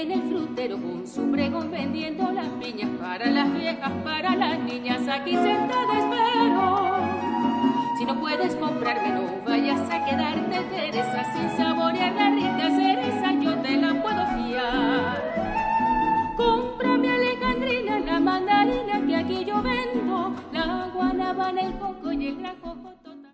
en el frutero con su pregón vendiendo las piñas para las viejas, para las niñas. Aquí sentada espero. Si no puedes comprarme, no vayas a quedarte, Teresa, sin saborear la rica cereza. Yo te la puedo fiar. Cómprame, Alejandrina, la mandarina que aquí yo vendo, la guanábana, el coco y el grajo.